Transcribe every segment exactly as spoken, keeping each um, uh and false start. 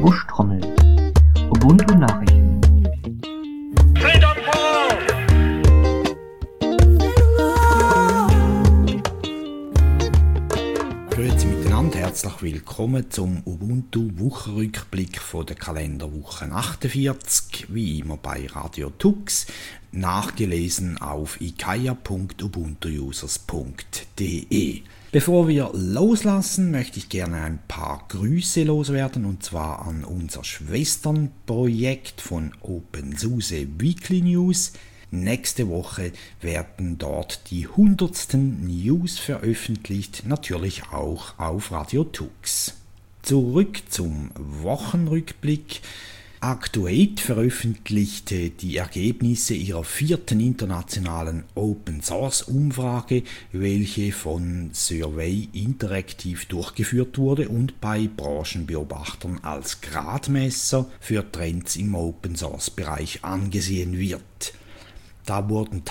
Buschtrommel. Ubuntu Nachrichten. Grüezi miteinander, herzlich willkommen zum Ubuntu-Wochenrückblick von der Kalenderwoche achtundvierzig, wie immer bei Radio Tux, nachgelesen auf i k a punkt ubuntu users punkt d e. Bevor wir loslassen, möchte ich gerne ein paar Grüße loswerden, und zwar an unser Schwesternprojekt von OpenSUSE Weekly News. Nächste Woche werden dort die hundertsten News veröffentlicht, natürlich auch auf Radio Tux. Zurück zum Wochenrückblick. Actuate veröffentlichte die Ergebnisse ihrer vierten internationalen Open-Source-Umfrage, welche von Survey Interactive durchgeführt wurde und bei Branchenbeobachtern als Gradmesser für Trends im Open-Source-Bereich angesehen wird. Da wurden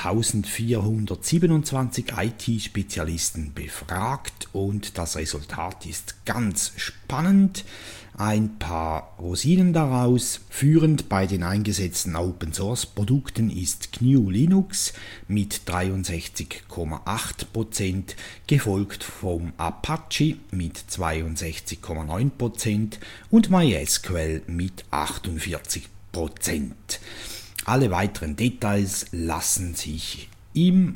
eintausendvierhundertsiebenundzwanzig I T-Spezialisten befragt und das Resultat ist ganz spannend. Ein paar Rosinen daraus. Führend bei den eingesetzten Open-Source-Produkten ist G N U Linux mit dreiundsechzig Komma acht Prozent, gefolgt vom Apache mit zweiundsechzig Komma neun Prozent und MySQL mit achtundvierzig Prozent. Alle weiteren Details lassen sich im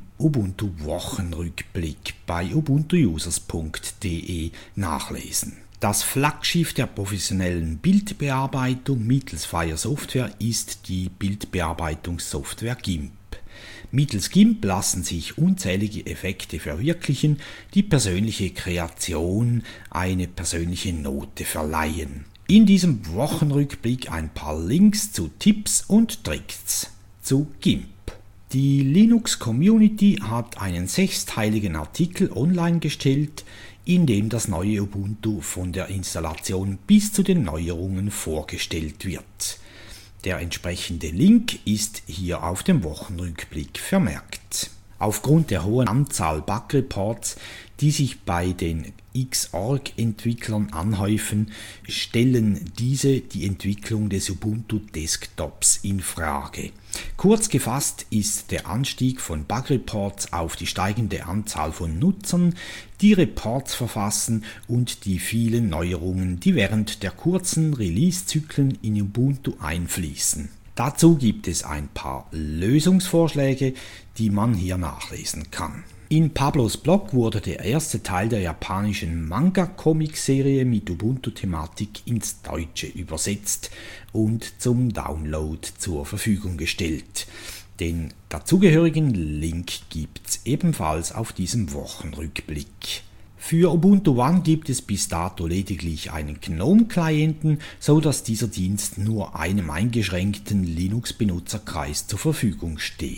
Ubuntu-Wochenrückblick bei ubuntu users punkt d e nachlesen. Das Flaggschiff der professionellen Bildbearbeitung mittels freier Software ist die Bildbearbeitungssoftware GIMP. Mittels GIMP lassen sich unzählige Effekte verwirklichen, die persönliche Kreation eine persönliche Note verleihen. In diesem Wochenrückblick ein paar Links zu Tipps und Tricks zu GIMP. Die Linux-Community hat einen sechsteiligen Artikel online gestellt, in dem das neue Ubuntu von der Installation bis zu den Neuerungen vorgestellt wird. Der entsprechende Link ist hier auf dem Wochenrückblick vermerkt. Aufgrund der hohen Anzahl Bug-Reports, die sich bei den Xorg-Entwicklern anhäufen, stellen diese die Entwicklung des Ubuntu-Desktops in Frage. Kurz gefasst ist der Anstieg von Bug-Reports auf die steigende Anzahl von Nutzern, die Reports verfassen und die vielen Neuerungen, die während der kurzen Release-Zyklen in Ubuntu einfließen. Dazu gibt es ein paar Lösungsvorschläge, die man hier nachlesen kann. In Pablos Blog wurde der erste Teil der japanischen Manga-Comic-Serie mit Ubuntu-Thematik ins Deutsche übersetzt und zum Download zur Verfügung gestellt. Den dazugehörigen Link gibt's ebenfalls auf diesem Wochenrückblick. Für Ubuntu One gibt es bis dato lediglich einen GNOME-Klienten, so dass dieser Dienst nur einem eingeschränkten Linux-Benutzerkreis zur Verfügung steht.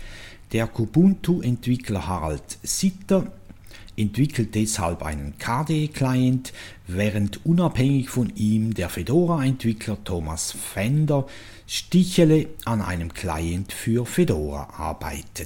Der Kubuntu-Entwickler Harald Sitter entwickelt deshalb einen K D E-Client, während unabhängig von ihm der Fedora-Entwickler Thomas Fender Stichele an einem Client für Fedora arbeitet.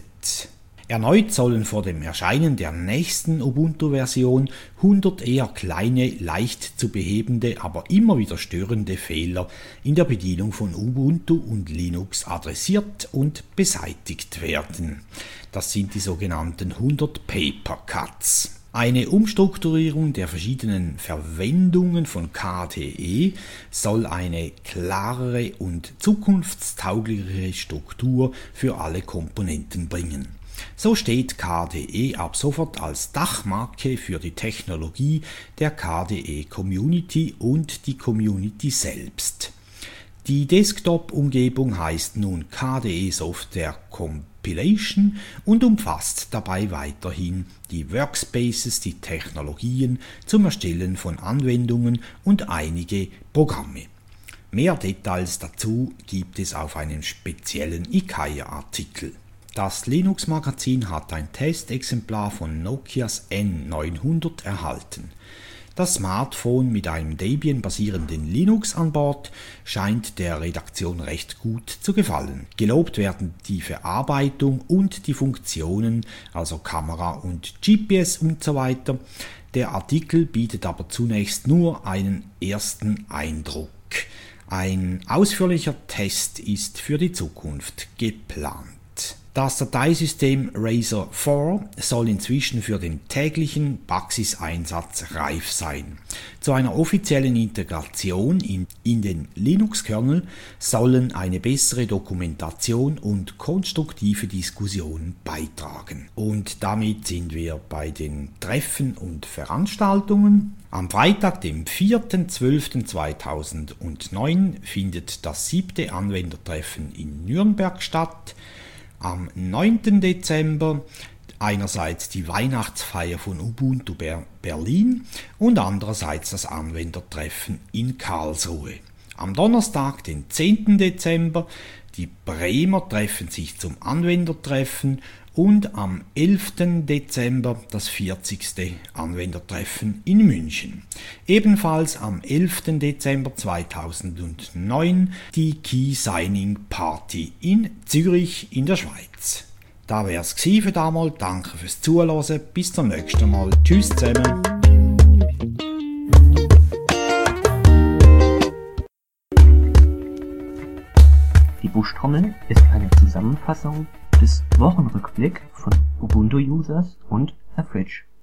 Erneut sollen vor dem Erscheinen der nächsten Ubuntu-Version hundert eher kleine, leicht zu behebende, aber immer wieder störende Fehler in der Bedienung von Ubuntu und Linux adressiert und beseitigt werden. Das sind die sogenannten hundert Paper Cuts. Eine Umstrukturierung der verschiedenen Verwendungen von K D E soll eine klarere und zukunftstauglichere Struktur für alle Komponenten bringen. So steht K D E ab sofort als Dachmarke für die Technologie der K D E-Community und die Community selbst. Die Desktop-Umgebung heißt nun K D E Software Compilation und umfasst dabei weiterhin die Workspaces, die Technologien zum Erstellen von Anwendungen und einige Programme. Mehr Details dazu gibt es auf einem speziellen I K A Artikel. Das Linux-Magazin hat ein Testexemplar von Nokias N neunhundert erhalten. Das Smartphone mit einem Debian-basierenden Linux an Bord scheint der Redaktion recht gut zu gefallen. Gelobt werden die Verarbeitung und die Funktionen, also Kamera und G P S und so weiter. Der Artikel bietet aber zunächst nur einen ersten Eindruck. Ein ausführlicher Test ist für die Zukunft geplant. Das Dateisystem Razor vier soll inzwischen für den täglichen Praxiseinsatz reif sein. Zu einer offiziellen Integration in, in den Linux-Kernel sollen eine bessere Dokumentation und konstruktive Diskussion beitragen. Und damit sind wir bei den Treffen und Veranstaltungen. Am Freitag, dem vierten zwölften zweitausendneun, findet das siebte Anwendertreffen in Nürnberg statt. Am neunten Dezember einerseits die Weihnachtsfeier von Ubuntu Berlin und andererseits das Anwendertreffen in Karlsruhe. Am Donnerstag, den zehnten Dezember, die Bremer treffen sich zum Anwendertreffen und am elften Dezember das vierzigste Anwendertreffen in München. Ebenfalls am elften Dezember zweitausendneun die Key Signing Party in Zürich in der Schweiz. Da wär's gsi für damals. Danke fürs Zuhören. Bis zum nächsten Mal. Tschüss zusammen. Die Buschtrommel ist eine Zusammenfassung des Wochenrückblick von Ubuntu-Users und Herr Fritsch.